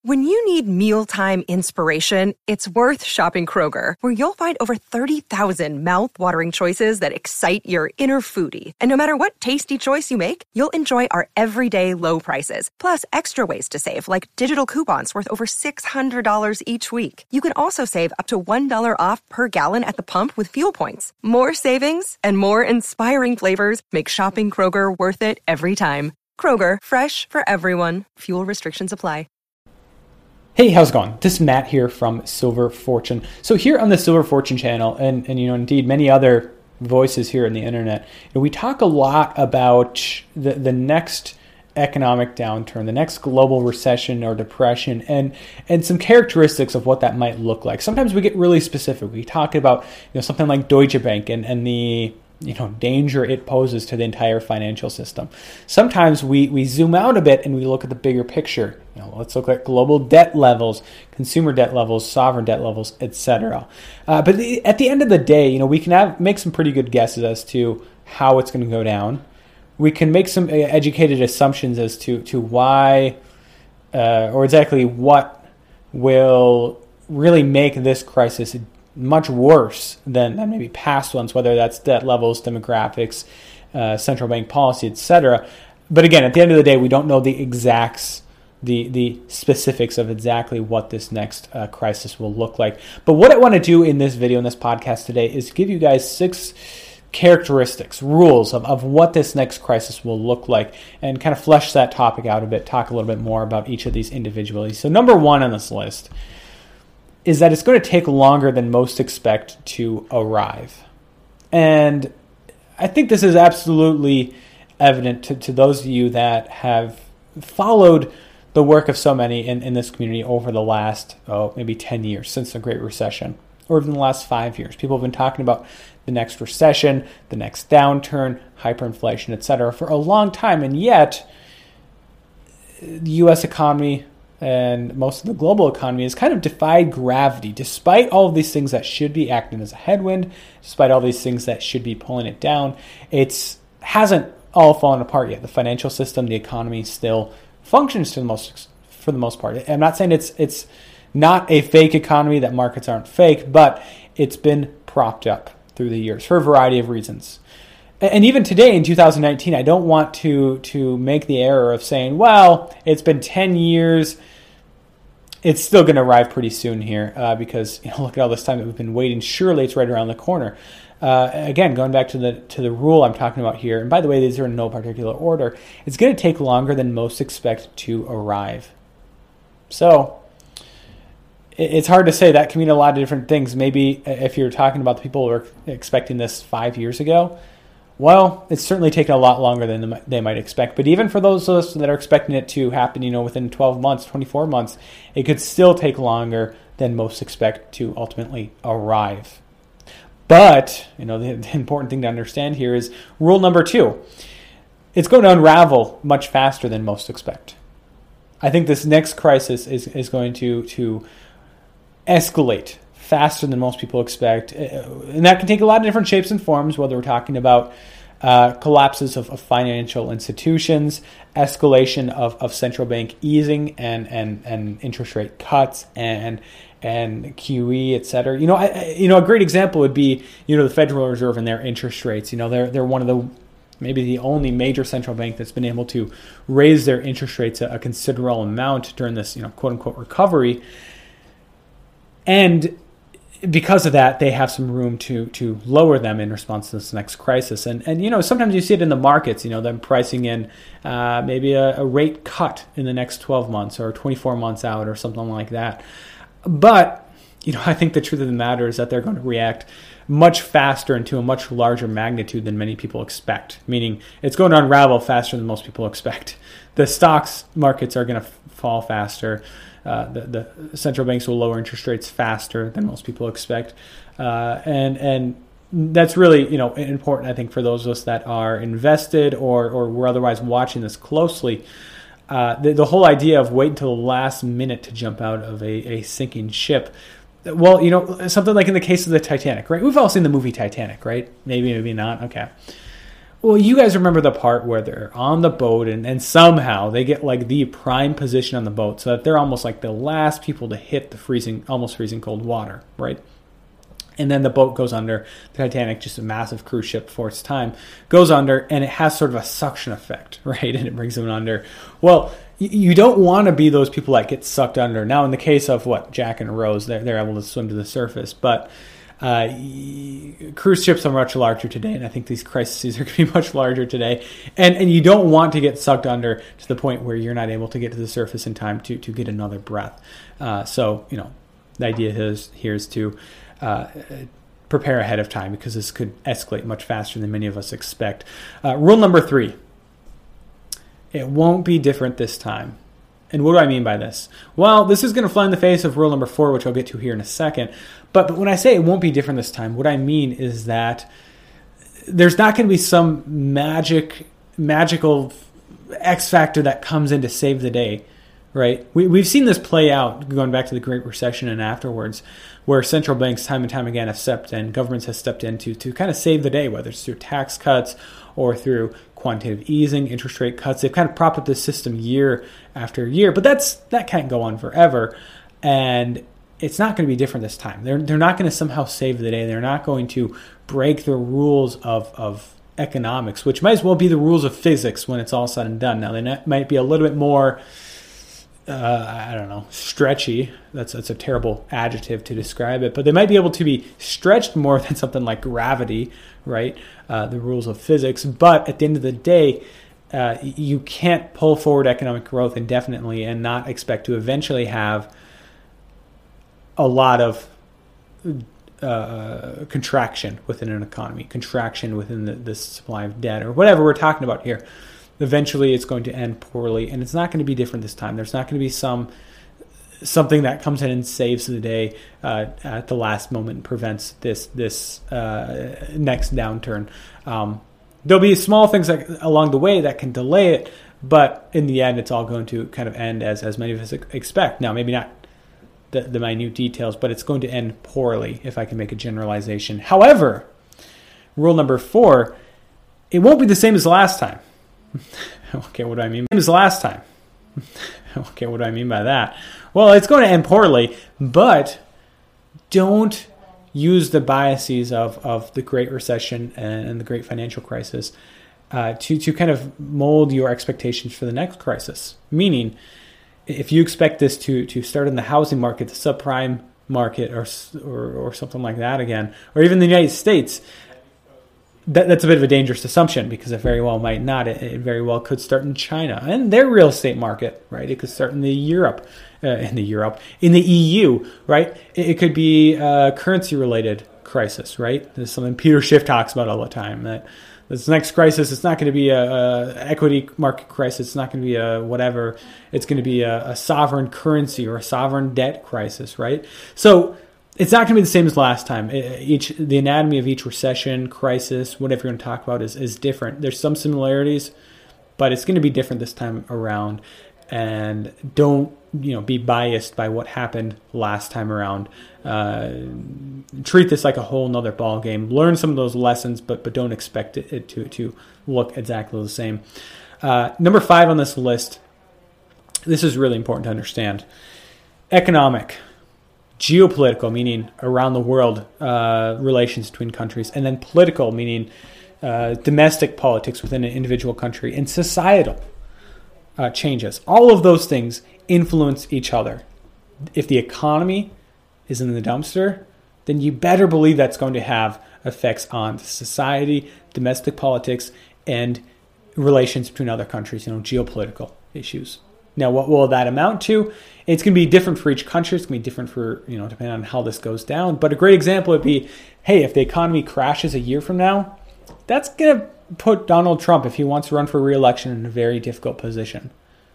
When you need mealtime inspiration, it's worth shopping Kroger, where you'll find over 30,000 mouth-watering choices that excite your inner foodie. And no matter what tasty choice you make, you'll enjoy our everyday low prices, plus extra ways to save, like digital coupons worth over $600 each week. You can also save up to $1 off per gallon at the pump with fuel points. More savings and more inspiring flavors make shopping Kroger worth it every time. Kroger, fresh for everyone. Fuel restrictions apply. Hey, how's it going? This is Matt here from Silver Fortune. So here on the Silver Fortune channel, and indeed many other voices here on the internet, we talk a lot about the next economic downturn, the next global recession or depression, and some characteristics of what that might look like. Sometimes we get really specific. We talk about something like Deutsche Bank and the danger it poses to the entire financial system. Sometimes we zoom out a bit and we look at the bigger picture. Let's look at global debt levels, consumer debt levels, sovereign debt levels, etc. But at the end of the day, we can make some pretty good guesses as to how it's going to go down. We can make some educated assumptions as to why or exactly what will really make this crisis much worse than maybe past ones, whether that's debt levels, demographics, central bank policy, etc. But again, at the end of the day, we don't know the exacts, the specifics of exactly what this next crisis will look like. But what I want to do in this video, in this podcast today, is give you guys 6 characteristics, rules of what this next crisis will look like, and kind of flesh that topic out a bit, talk a little bit more about each of these individually. So number 1 on this list is that it's going to take longer than most expect to arrive. And I think this is absolutely evident to those of you that have followed the work of so many in this community over the last, maybe 10 years since the Great Recession, or even the last 5 years. People have been talking about the next recession, the next downturn, hyperinflation, etc. for a long time, and yet the U.S. economy and most of the global economy has kind of defied gravity, despite all of these things that should be acting as a headwind, despite all these things that should be pulling it down. It hasn't all fallen apart yet. The financial system, the economy still functions for the most part. I'm not saying it's not a fake economy, that markets aren't fake, but it's been propped up through the years for a variety of reasons. And even today in 2019, I don't want to make the error of saying, well, it's been 10 years. It's still going to arrive pretty soon here because look at all this time that we've been waiting. Surely it's right around the corner. Again, going back to the rule I'm talking about here, and by the way, these are in no particular order, it's going to take longer than most expect to arrive. So it's hard to say. That can mean a lot of different things. Maybe if you're talking about the people who were expecting this 5 years ago, well, it's certainly taken a lot longer than they might expect. But even for those of us that are expecting it to happen, within 12 months, 24 months, it could still take longer than most expect to ultimately arrive. But, the important thing to understand here is rule number 2. It's going to unravel much faster than most expect. I think this next crisis is going to escalate faster than most people expect. And that can take a lot of different shapes and forms, whether we're talking about collapses of financial institutions, escalation of central bank easing and interest rate cuts and QE, et cetera. A great example would be, the Federal Reserve and their interest rates. They're one of the, maybe the only major central bank that's been able to raise their interest rates a considerable amount during this, quote unquote recovery. And because of that, they have some room to lower them in response to this next crisis. And sometimes you see it in the markets, them pricing in maybe a rate cut in the next 12 months or 24 months out or something like that. But, I think the truth of the matter is that they're going to react much faster and to a much larger magnitude than many people expect, meaning it's going to unravel faster than most people expect. The stocks markets are going to fall faster. The central banks will lower interest rates faster than most people expect. And that's really, important, I think, for those of us that are invested or were otherwise watching this closely. The whole idea of wait until the last minute to jump out of a sinking ship. Well, something like in the case of the Titanic, right? We've all seen the movie Titanic, right? Maybe not. Okay. Well, you guys remember the part where they're on the boat and somehow they get like the prime position on the boat so that they're almost like the last people to hit the almost freezing cold water, right? And then the boat goes under. The Titanic, just a massive cruise ship for its time, goes under, and it has sort of a suction effect, right? And it brings them under. Well, you don't want to be those people that get sucked under. Now, in the case of Jack and Rose, they're able to swim to the surface, but cruise ships are much larger today, and I think these crises are going to be much larger today. And you don't want to get sucked under to the point where you're not able to get to the surface in time to get another breath. So, the idea here is to prepare ahead of time, because this could escalate much faster than many of us expect. Rule number 3, it won't be different this time. And what do I mean by this? Well, this is going to fly in the face of rule number 4, which I'll get to here in a second. But when I say it won't be different this time, what I mean is that there's not going to be some magical X factor that comes in to save the day, right? We've seen this play out going back to the Great Recession and afterwards, where central banks time and time again have stepped in, governments have stepped in to kind of save the day, whether it's through tax cuts or through quantitative easing, interest rate cuts. They've kind of propped up the system year after year, but that can't go on forever. And it's not going to be different this time. They're not going to somehow save the day. They're not going to break the rules of economics, which might as well be the rules of physics when it's all said and done. Now, they might be a little bit more, stretchy. That's a terrible adjective to describe it, but they might be able to be stretched more than something like gravity, right? The rules of physics. But at the end of the day, you can't pull forward economic growth indefinitely and not expect to eventually have a lot of contraction within an economy, contraction within the supply of debt, or whatever we're talking about here. Eventually, it's going to end poorly, and it's not going to be different this time. There's not going to be something that comes in and saves the day at the last moment and prevents this next downturn. There'll be small things along the way that can delay it, but in the end, it's all going to kind of end as many of us expect. Now, maybe not the minute details, but it's going to end poorly, if I can make a generalization. However, rule number 4, it won't be the same as the last time. Okay, what do I mean? Same as the last time. Okay, what do I mean by that? Well, it's going to end poorly, but don't use the biases of the Great Recession and the Great Financial Crisis to kind of mold your expectations for the next crisis. Meaning, if you expect this to start in the housing market, the subprime market, or something like that again, or even the United States, that's a bit of a dangerous assumption, because it very well might not. It very well could start in China and their real estate market, right? It could start in the in the EU, right? It could be a currency-related crisis, right? There's something Peter Schiff talks about all the time, that this next crisis, it's not going to be a equity market crisis. It's not going to be a whatever. It's going to be a sovereign currency or a sovereign debt crisis, right? So it's not going to be the same as last time. The anatomy of each recession, crisis, whatever you're going to talk about is different. There's some similarities, but it's going to be different this time around. And don't be biased by what happened last time around. Treat this like a whole nother ball game. Learn some of those lessons, but don't expect it to look exactly the same. Number 5 on this list. This is really important to understand. Economic. Geopolitical, meaning around the world, relations between countries, and then political, meaning domestic politics within an individual country, and societal changes. All of those things influence each other. If the economy is in the dumpster, then you better believe that's going to have effects on society, domestic politics, and relations between other countries, geopolitical issues. Now, what will that amount to? It's going to be different for each country. It's going to be different for, depending on how this goes down. But a great example would be, hey, if the economy crashes a year from now, that's going to put Donald Trump, if he wants to run for re-election, in a very difficult position.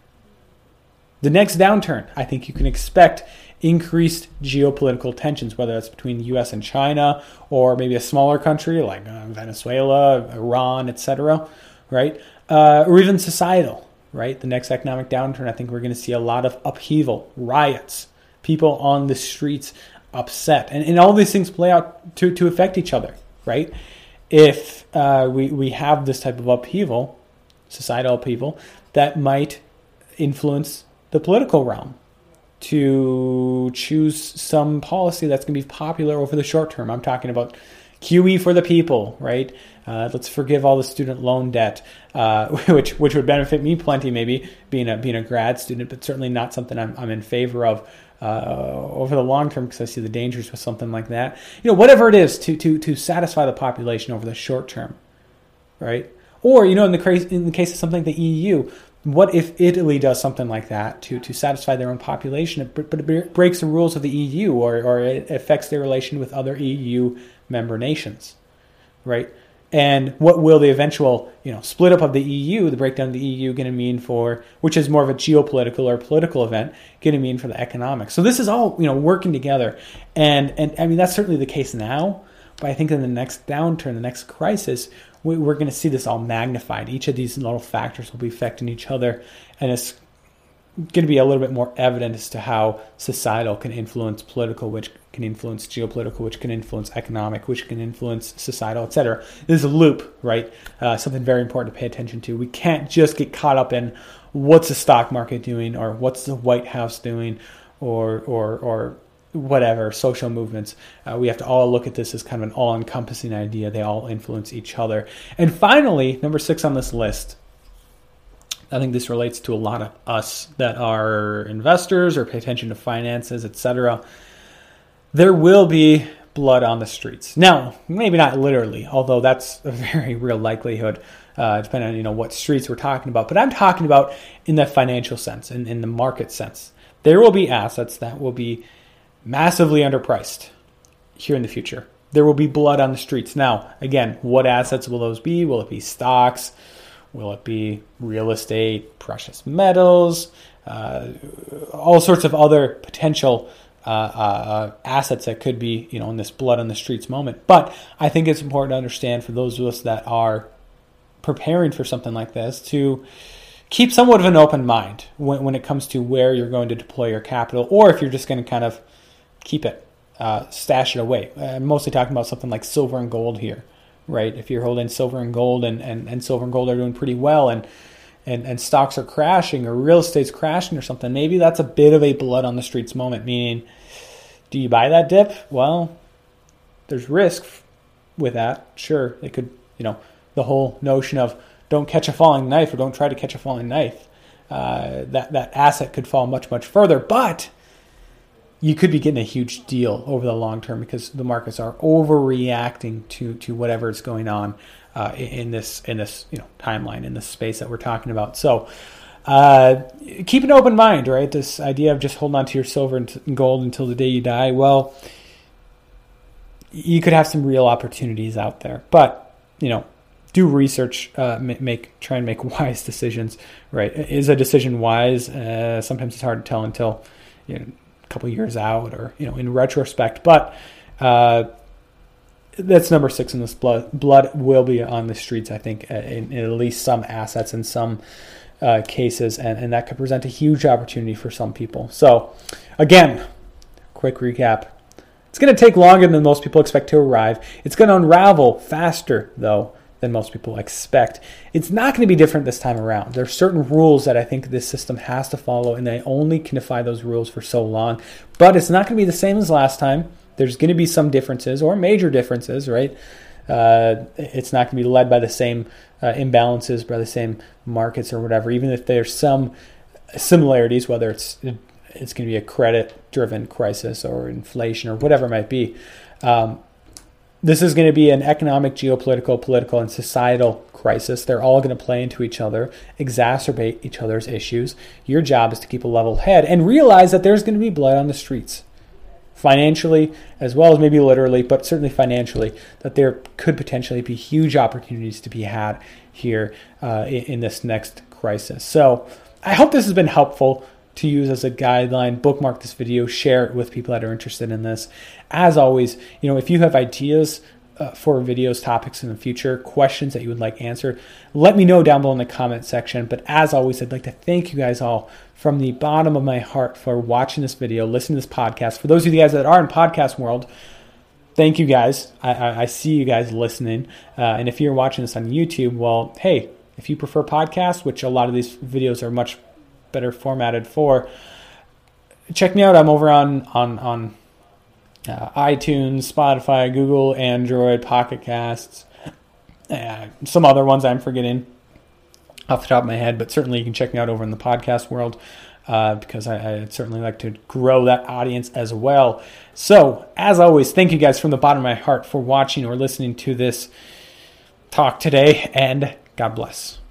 The next downturn, I think you can expect increased geopolitical tensions, whether that's between the U.S. and China, or maybe a smaller country like Venezuela, Iran, etc., right? Or even societal. Right, the next economic downturn, I think we're going to see a lot of upheaval, riots, people on the streets upset, and all these things play out to affect each other, right? if we have this type of upheaval, societal upheaval, that might influence the political realm to choose some policy that's going to be popular over the short term. I'm talking about QE for the people, right? Let's forgive all the student loan debt, which would benefit me plenty, maybe being a grad student, but certainly not something I'm in favor of over the long term, because I see the dangers with something like that. Whatever it is to satisfy the population over the short term, right? Or in the case of something like the EU, what if Italy does something like that to satisfy their own population, but it breaks the rules of the EU, or it affects their relation with other EU member nations, right? And what will the eventual, split up of the EU, the breakdown of the EU, going to mean for, which is more of a geopolitical or political event, going to mean for the economics? So this is all, working together. And I mean, that's certainly the case now, but I think in the next downturn, the next crisis, we're going to see this all magnified. Each of these little factors will be affecting each other, and it's going to be a little bit more evident as to how societal can influence political, which can influence geopolitical, which can influence economic, which can influence societal, etc. This is a loop, right? Something very important to pay attention to. We can't just get caught up in what's the stock market doing, or what's the White House doing, or whatever, social movements. We have to all look at this as kind of an all-encompassing idea. They all influence each other. And finally, number 6 on this list, I think this relates to a lot of us that are investors or pay attention to finances, etc. There will be blood on the streets. Now, maybe not literally, although that's a very real likelihood, depending on what streets we're talking about. But I'm talking about in the financial sense, in the market sense. There will be assets that will be massively underpriced here in the future. There will be blood on the streets. Now, again, what assets will those be? Will it be stocks? Will it be real estate, precious metals, all sorts of other potential assets that could be, in this blood on the streets moment? But I think it's important to understand, for those of us that are preparing for something like this, to keep somewhat of an open mind when it comes to where you're going to deploy your capital, or if you're just going to kind of keep it, stash it away. I'm mostly talking about something like silver and gold here. Right, if you're holding silver and gold, and silver and gold are doing pretty well, and stocks are crashing, or real estate's crashing or something, maybe that's a bit of a blood on the streets moment, meaning, do you buy that dip? Well, there's risk with that. Sure, it could, the whole notion of don't catch a falling knife, or don't try to catch a falling knife, that asset could fall much, much further, but you could be getting a huge deal over the long term, because the markets are overreacting to whatever is going on in this timeline, in this space that we're talking about. So keep an open mind, right? This idea of just holding on to your silver and gold until the day you die. Well, you could have some real opportunities out there, but do research, try and make wise decisions. Right? Is a decision wise? Sometimes it's hard to tell until couple years out, or in retrospect, but that's number 6 in this blood will be on the streets, I think, in at least some assets in some cases, and that could present a huge opportunity for some people. So again, quick recap, it's going to take longer than most people expect to arrive. It's going to unravel faster though than most people expect. It's not going to be different this time around. There are certain rules that I think this system has to follow, and they only can defy those rules for so long. But it's not going to be the same as last time. There's going to be some differences, or major differences, right? It's not going to be led by the same imbalances, by the same markets or whatever, even if there's some similarities, whether it's going to be a credit-driven crisis or inflation or whatever it might be. This is going to be an economic, geopolitical, political, and societal crisis. They're all going to play into each other, exacerbate each other's issues. Your job is to keep a level head and realize that there's going to be blood on the streets, financially, as well as maybe literally, but certainly financially, that there could potentially be huge opportunities to be had here in this next crisis. So I hope this has been helpful to use as a guideline. Bookmark this video, share it with people that are interested in this. As always, if you have ideas for videos, topics in the future, questions that you would like answered, let me know down below in the comment section. But as always, I'd like to thank you guys all from the bottom of my heart for watching this video, listening to this podcast. For those of you guys that are in podcast world, thank you guys. I see you guys listening. And if you're watching this on YouTube, well, hey, if you prefer podcasts, which a lot of these videos are much better formatted for, check me out. I'm over on iTunes, Spotify, Google, Android, Pocket Casts, some other ones I'm forgetting off the top of my head, but certainly you can check me out over in the podcast world because I'd certainly like to grow that audience as well. So, as always, thank you guys from the bottom of my heart for watching or listening to this talk today, and God bless.